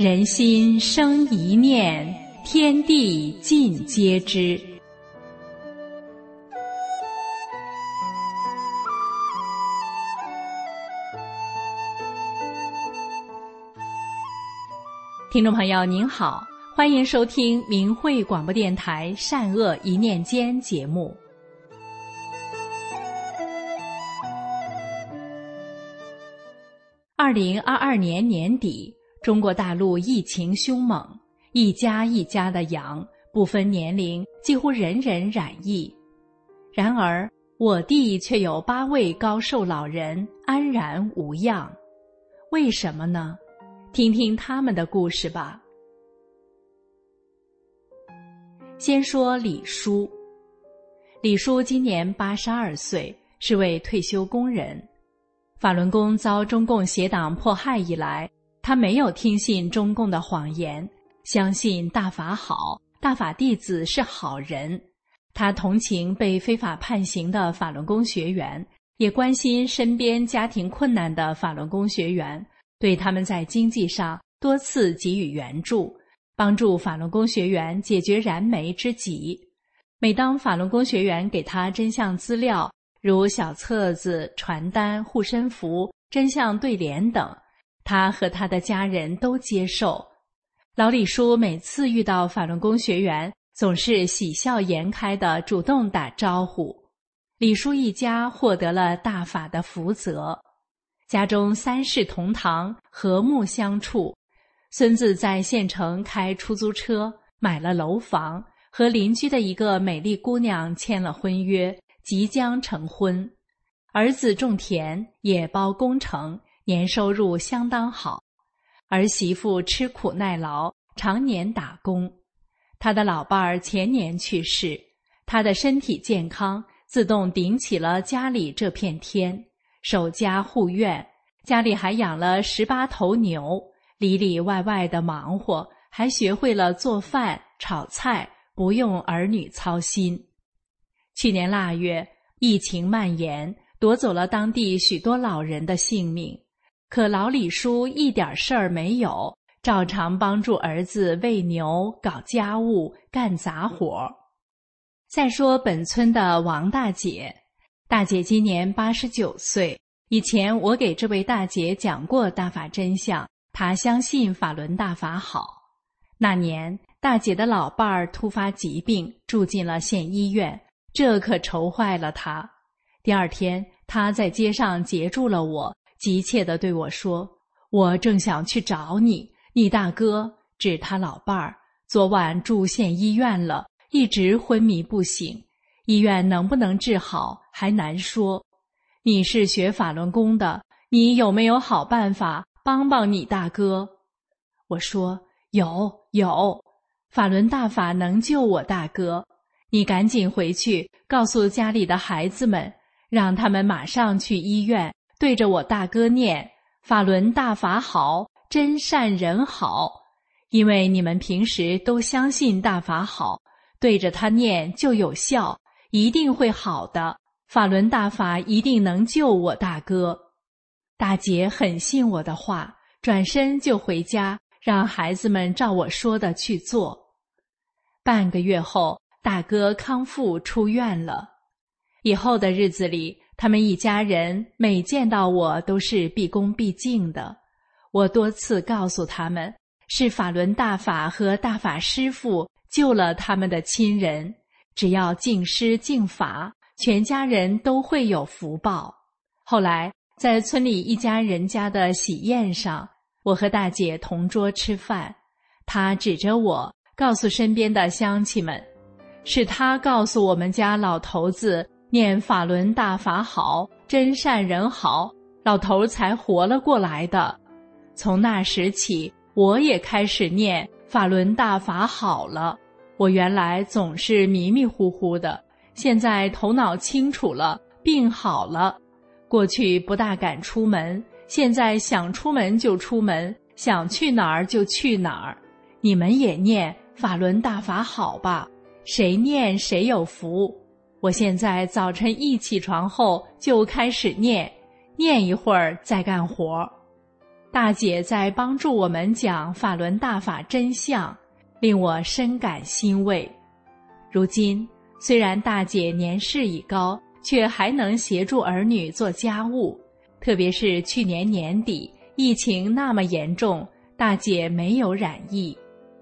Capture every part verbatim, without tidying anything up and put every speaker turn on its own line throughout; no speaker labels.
人心生一念，天地尽皆知。听众朋友您好，欢迎收听明慧广播电台善恶一念间节目。二零二二年年底，中国大陆疫情凶猛，一家一家的阳，不分年龄，几乎人人染疫。然而我地却有八位高寿老人安然无恙，为什么呢？听听他们的故事吧。先说李叔。李叔今年八十二岁，是位退休工人。法轮功遭中共邪党迫害以来，他没有听信中共的谎言，相信大法好，大法弟子是好人。他同情被非法判刑的法轮功学员，也关心身边家庭困难的法轮功学员，对他们在经济上多次给予援助，帮助法轮功学员解决燃眉之急。每当法轮功学员给他真相资料，如小册子、传单、护身符、真相对联等，他和他的家人都接受。老李叔每次遇到法轮功学员，总是喜笑颜开地主动打招呼。李叔一家获得了大法的福泽，家中三世同堂，和睦相处。孙子在县城开出租车，买了楼房，和邻居的一个美丽姑娘签了婚约，即将成婚。儿子种田，也包工程，年收入相当好。儿媳妇吃苦耐劳，常年打工。他的老伴儿前年去世，他的身体健康，自动顶起了家里这片天，守家护院，家里还养了十八头牛，里里外外的忙活，还学会了做饭炒菜，不用儿女操心。去年腊月，疫情蔓延，夺走了当地许多老人的性命，可老李叔一点事儿没有，照常帮助儿子喂牛、搞家务、干杂活。再说本村的王大姐，大姐今年八十九岁，以前我给这位大姐讲过大法真相，她相信法轮大法好。那年大姐的老伴儿突发疾病，住进了县医院，这可愁坏了她。第二天她在街上截住了我，急切地对我说，我正想去找你，你大哥，指他老伴儿，昨晚住县医院了，一直昏迷不醒，医院能不能治好还难说。你是学法轮功的，你有没有好办法帮帮你大哥？我说有有，法轮大法能救我大哥，你赶紧回去告诉家里的孩子们，让他们马上去医院，对着我大哥念法轮大法好，真善人好。因为你们平时都相信大法好，对着他念就有效，一定会好的，法轮大法一定能救我大哥。大姐很信我的话，转身就回家，让孩子们照我说的去做。半个月后，大哥康复出院了。以后的日子里，他们一家人每见到我都是毕恭毕敬的。我多次告诉他们，是法轮大法和大法师父救了他们的亲人，只要敬师敬法，全家人都会有福报。后来在村里一家人家的喜宴上，我和大姐同桌吃饭，她指着我告诉身边的乡亲们，是她告诉我们家老头子念法轮大法好，真善人好，老头才活了过来的。从那时起，我也开始念法轮大法好了。我原来总是迷迷糊糊的，现在头脑清楚了，病好了。过去不大敢出门，现在想出门就出门，想去哪儿就去哪儿。你们也念法轮大法好吧，谁念谁有福。我现在早晨一起床后就开始念，念一会儿再干活。 大姐在帮助我们讲法轮大法真相，令我深感欣慰。如今虽然大姐年事已高，却还能协助儿女做家务，特别是去年年底疫情那么严重，大姐没有染疫。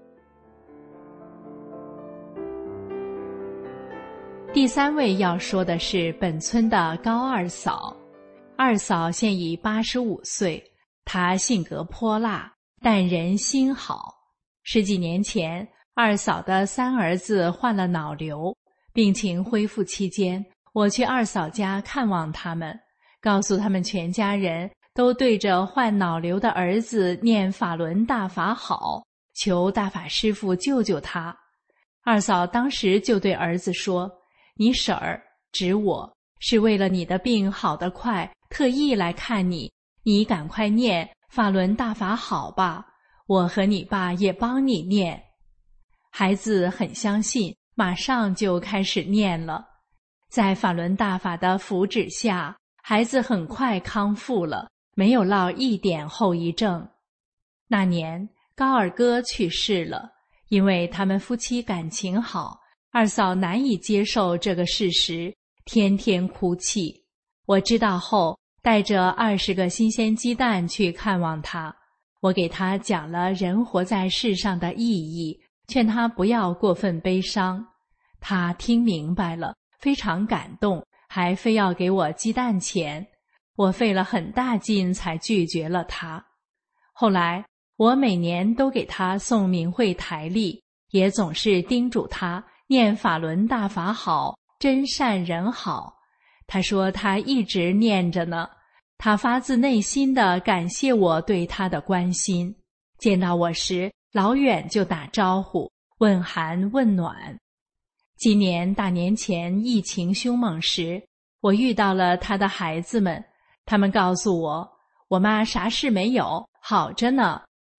第三位要说的是本村的高二嫂。二嫂现已八十五岁，她性格泼辣，但人心好。十几年前，二嫂的三儿子患了脑瘤，病情恢复期间，我去二嫂家看望他们，告诉他们全家人都对着患脑瘤的儿子念法轮大法好，求大法师父救救他。二嫂当时就对儿子说：你婶儿指我是为了你的病好得快，特意来看你，你赶快念法轮大法好吧，我和你爸也帮你念。孩子很相信，马上就开始念了。在法轮大法的扶持下，孩子很快康复了，没有落一点后遗症。那年高二哥去世了，因为他们夫妻感情好，二嫂难以接受这个事实，天天哭泣。我知道后，带着二十个新鲜鸡蛋去看望他。我给他讲了人活在世上的意义，劝他不要过分悲伤。他听明白了，非常感动，还非要给我鸡蛋钱。我费了很大劲才拒绝了他。后来我每年都给他送明慧台历，也总是叮嘱他念法轮大法好，真善人好。他说他一直念着呢，他发自内心地感谢我对他的关心，见到我时老远就打招呼，问寒问暖。今年大年前疫情凶猛时，我遇到了他的孩子们，他们告诉我，我妈啥事没有，好着呢。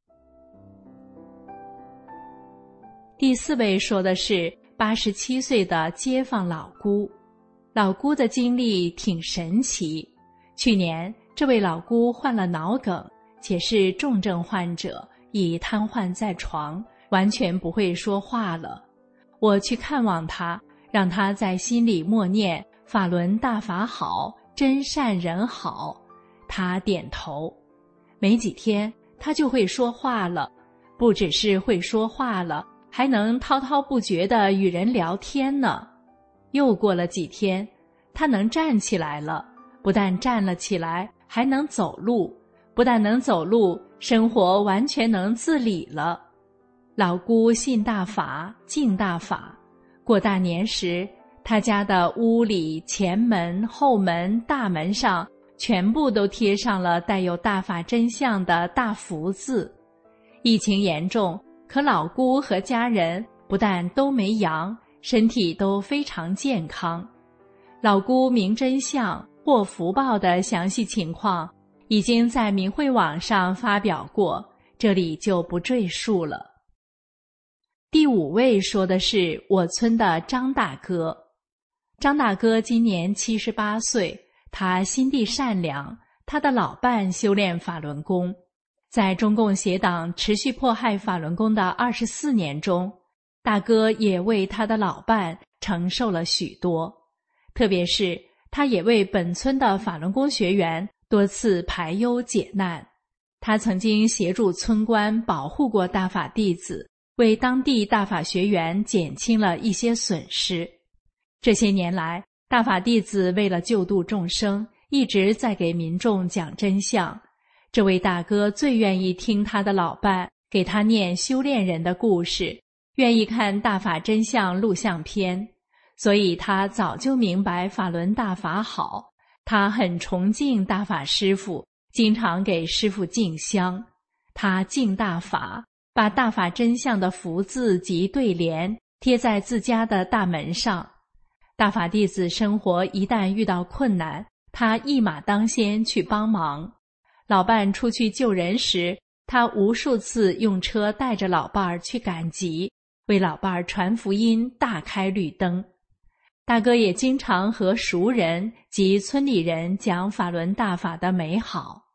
第四位说的是八十七岁的街坊老姑。老姑的经历挺神奇。去年这位老姑患了脑梗，且是重症患者，已瘫痪在床，完全不会说话了。我去看望她，让她在心里默念法轮大法好，真善人好。她点头。没几天她就会说话了，不只是会说话了，还能滔滔不绝地与人聊天呢。又过了几天，她能站起来了，不但站了起来，还能走路，不但能走路，生活完全能自理了。老姑信大法，敬大法。过大年时，她家的屋里、前门、后门、大门上全部都贴上了带有大法真相的大福字。疫情严重，可老姑和家人不但都没阳，身体都非常健康。老姑明真相获福报的详细情况已经在明慧网上发表过，这里就不赘述了。第五位说的是我村的张大哥。张大哥今年七十八岁，他心地善良，他的老伴修炼法轮功。在中共邪党持续迫害法轮功的二十四年中，大哥也为他的老伴承受了许多，特别是他也为本村的法轮功学员多次排忧解难。他曾经协助村官保护过大法弟子，为当地大法学员减轻了一些损失。这些年来，大法弟子为了救度众生，一直在给民众讲真相。这位大哥最愿意听他的老伴给他念修炼人的故事，愿意看大法真相录像片，所以他早就明白法轮大法好。他很崇敬大法师父，经常给师父敬香。他敬大法，把大法真相的福字及对联贴在自家的大门上。大法弟子生活一旦遇到困难，他一马当先去帮忙。老伴出去救人时，他无数次用车带着老伴儿去赶集，为老伴儿传福音，大开绿灯。大哥也经常和熟人及村里人讲法轮大法的美好。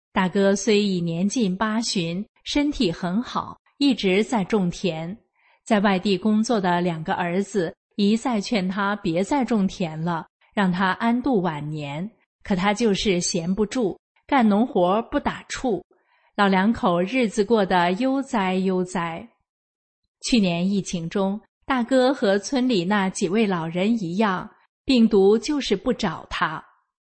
大哥虽已年近八旬，身体很好，一直在种田。在外地工作的两个儿子一再劝他别再种田了，让他安度晚年，可他就是闲不住，干农活不打怵。老两口日子过得悠哉悠哉。去年疫情中，大哥和村里那几位老人一样，病毒就是不找他。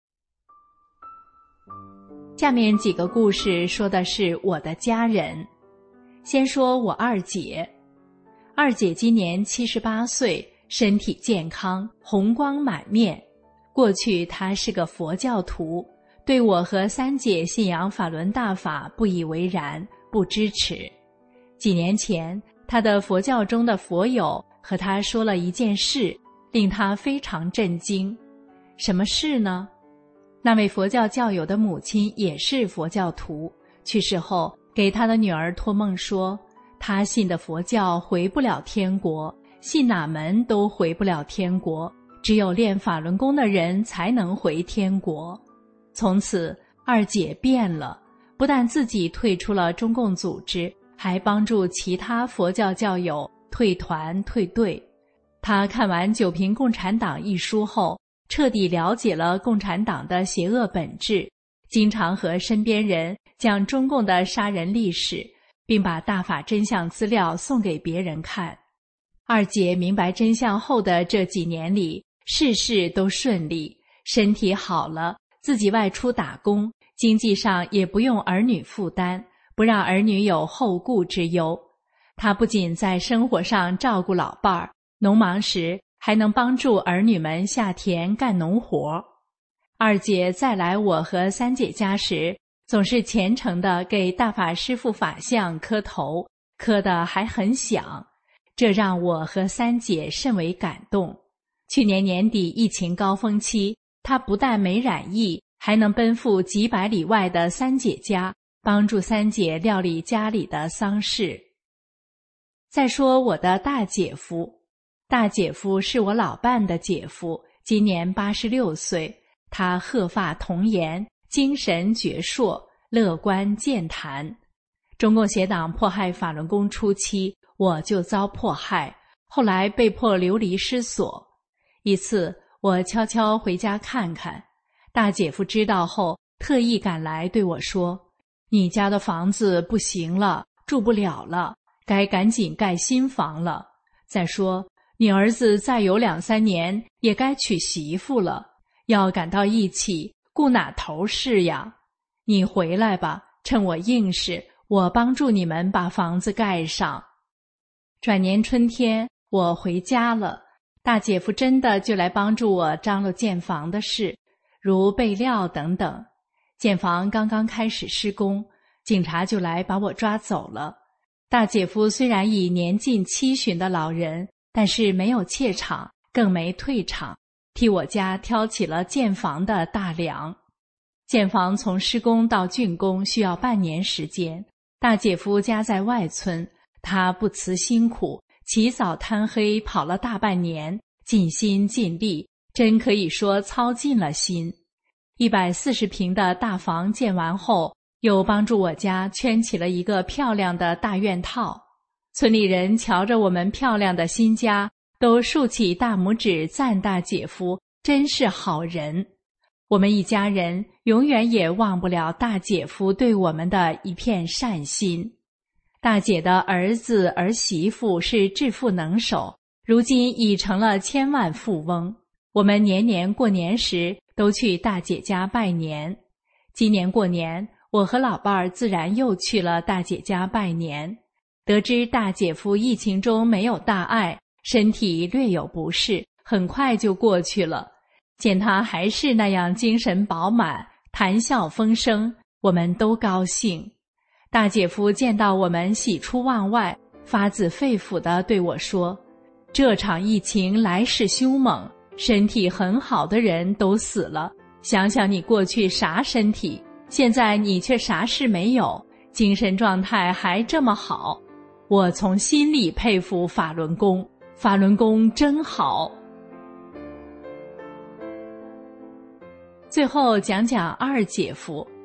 下面几个故事说的是我的家人。先说我二姐。二姐今年七十八岁，身体健康，红光满面。过去她是个佛教徒，对我和三姐信仰法轮大法不以为然，不支持。几年前，她的佛教中的佛友和她说了一件事，令她非常震惊。什么事呢？那位佛教教友的母亲也是佛教徒，去世后给他的女儿托梦说，他信的佛教回不了天国，信哪门都回不了天国，只有练法轮功的人才能回天国。从此二姐变了，不但自己退出了中共组织，还帮助其他佛教教友退团退队。她看完《九评共产党》一书后，彻底了解了共产党的邪恶本质，经常和身边人讲中共的杀人历史，并把大法真相资料送给别人看。二姐明白真相后的这几年里，事事都顺利，身体好了，自己外出打工，经济上也不用儿女负担，不让儿女有后顾之忧。她不仅在生活上照顾老伴儿，农忙时还能帮助儿女们下田干农活。二姐再来我和三姐家时，总是虔诚地给大法师父法像磕头，磕得还很响，这让我和三姐甚为感动。去年年底疫情高峰期，她不但没染疫，还能奔赴几百里外的三姐家，帮助三姐料理家里的丧事。再说我的大姐夫。大姐夫是我老伴的姐夫，今年八十六岁，他鹤发童颜，精神矍铄，乐观健谈。中共邪党迫害法轮功初期，我就遭迫害，后来被迫流离失所。一次我悄悄回家看看，大姐夫知道后特意赶来对我说，你家的房子不行了，住不了了，该赶紧盖新房了。再说你儿子再有两三年也该娶媳妇了，要赶到一起，顾哪头事呀？你回来吧，趁我硬实，我帮助你们把房子盖上。转年春天，我回家了，大姐夫真的就来帮助我张罗建房的事，如备料等等。建房刚刚开始施工，警察就来把我抓走了。大姐夫虽然已年近七旬的老人，但是没有怯场，更没退场，替我家挑起了建房的大梁。建房从施工到竣工需要半年时间，大姐夫家在外村，他不辞辛苦，起早贪黑跑了大半年，尽心尽力，真可以说操尽了心。一百四十平的大房建完后，又帮助我家圈起了一个漂亮的大院套。村里人瞧着我们漂亮的新家，都竖起大拇指赞大姐夫真是好人。我们一家人永远也忘不了大姐夫对我们的一片善心。大姐的儿子儿媳妇是致富能手，如今已成了千万富翁。我们年年过年时都去大姐家拜年。今年过年，我和老伴儿自然又去了大姐家拜年。得知大姐夫疫情中没有大碍，身体略有不适，很快就过去了。见他还是那样精神饱满，谈笑风生，我们都高兴。大姐夫见到我们喜出望外，发自肺腑地对我说，这场疫情来势凶猛，身体很好的人都死了，想想你过去啥身体，现在你却啥事没有，精神状态还这么好。我从心里佩服法轮功，法轮功真好。最后讲讲二姐夫。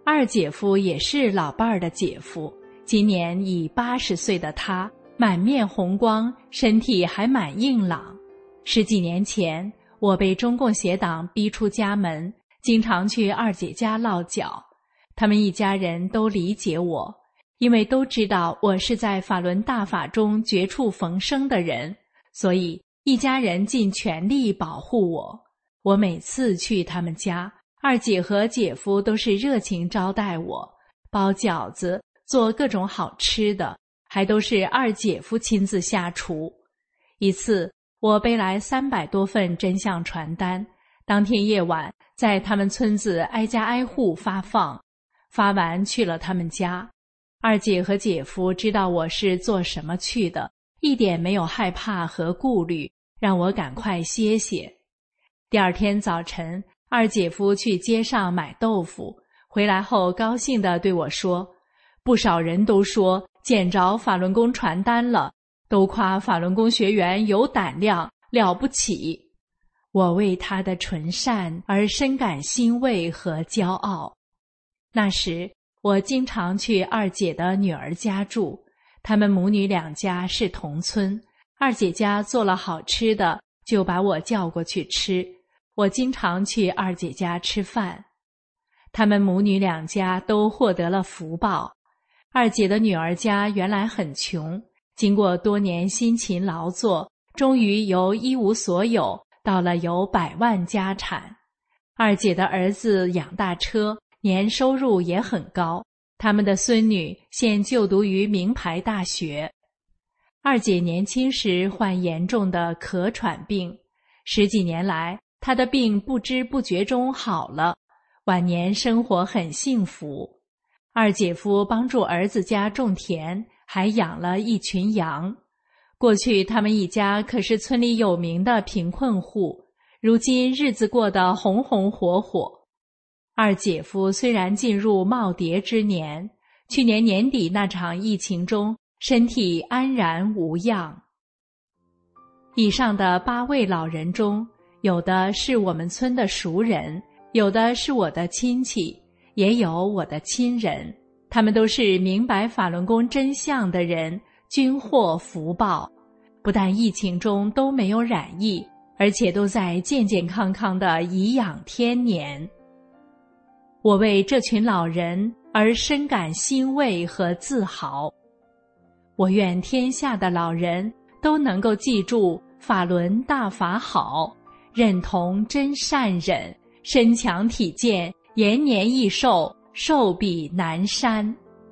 二姐夫也是老伴儿的姐夫，今年已八十岁的他，满面红光，身体还蛮硬朗。十几年前，我被中共协党逼出家门，经常去二姐家落脚。他们一家人都理解我，因为都知道我是在法轮大法中绝处逢生的人，所以一家人尽全力保护我。我每次去他们家，二姐和姐夫都是热情招待我，包饺子，做各种好吃的，还都是二姐夫亲自下厨。一次，我背来三百多份真相传单，当天夜晚在他们村子挨家挨户发放，发完去了他们家。二姐和姐夫知道我是做什么去的，一点没有害怕和顾虑，让我赶快歇歇。第二天早晨，二姐夫去街上买豆腐，回来后高兴地对我说，不少人都说捡着法轮功传单了，都夸法轮功学员有胆量，了不起。我为他的纯善而深感欣慰和骄傲。那时我经常去二姐的女儿家住，她们母女两家是同村，二姐家做了好吃的，就把我叫过去吃。我经常去二姐家吃饭。她们母女两家都获得了福报。二姐的女儿家原来很穷，经过多年辛勤劳作，终于由一无所有到了有百万家产。二姐的儿子养大车，年收入也很高，他们的孙女现就读于名牌大学。二姐年轻时患严重的咳喘病，十几年来她的病不知不觉中好了，晚年生活很幸福。二姐夫帮助儿子家种田，还养了一群羊。过去他们一家可是村里有名的贫困户，如今日子过得红红火火。二姐夫虽然进入耄耋之年，去年年底那场疫情中，身体安然无恙。以上的八位老人中，有的是我们村的熟人，有的是我的亲戚，也有我的亲人，他们都是明白法轮功真相的人，均获福报，不但疫情中都没有染疫，而且都在健健康康的颐养天年。我为这群老人而深感欣慰和自豪。我愿天下的老人都能够记住法轮大法好，认同真善忍，身强体健，延年益寿，寿比南山。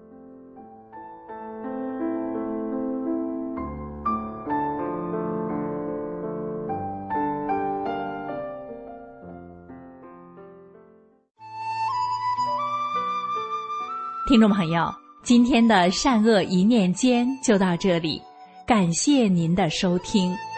听众朋友，今天的善恶一念间就到这里，感谢您的收听。